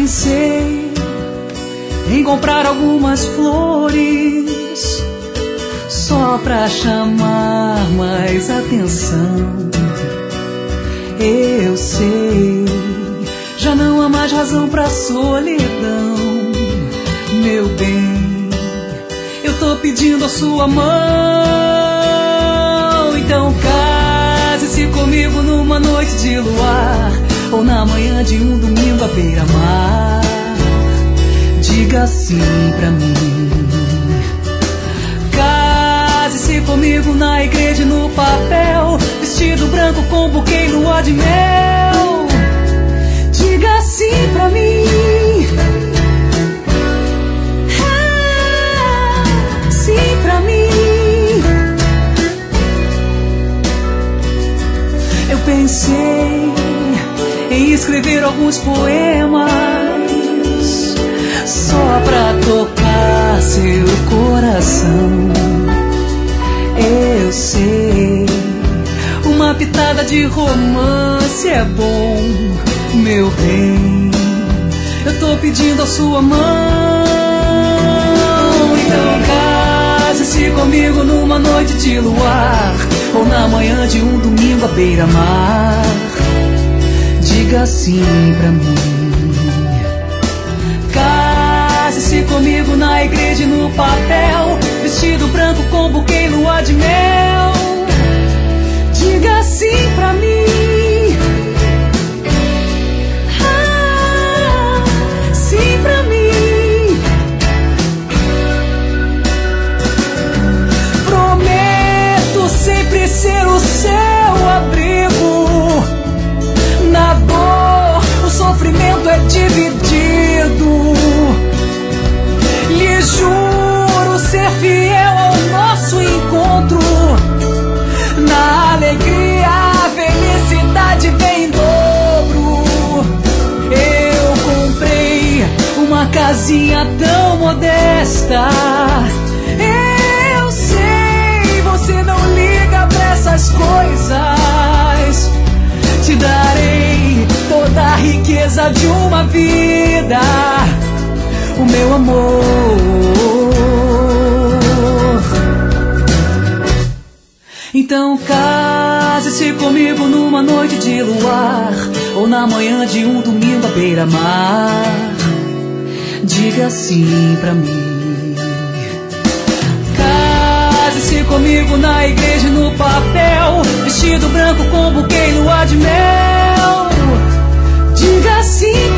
pensei em comprar algumas flores só pra chamar mais atenção. Eu sei, já não há mais razão pra solidão. Meu bem, eu tô pedindo a sua mão. Então case-se comigo numa noite de luar, ou na manhã de um domingo à beira-mar. Diga sim pra mim. Case-se comigo na igreja e no papel, vestido branco com buquê e lua de mel. Diga sim pra mim. Sim pra mim. Eu pensei em escrever alguns poemas só pra tocar seu coração. Eu sei, uma pitada de romance é bom. Meu bem, eu tô pedindo a sua mão. Então case-se comigo numa noite de luar, ou na manhã de um domingo à beira-mar. Diga sim pra mim. Case-se comigo na igreja e no papel, vestido branco com buquê e lua de mel. Diga sim pra mim. Sim pra mim. Prometo sempre ser o seu abrigo. Na dor, o sofrimento é dividido. Lhe juro ser fiel ao nosso encontro. Na alegria, a felicidade vem em dobro. Eu comprei uma casinha tão modesta. Eu sei, você não liga pra essas coisas. Te darei toda a riqueza de uma vida, o meu amor. Então case-se comigo numa noite de luar, ou na manhã de um domingo à beira-mar. Diga sim pra mim. Case-se comigo na igreja e no papel, vestido branco com buquê e lua de mel. Diga sim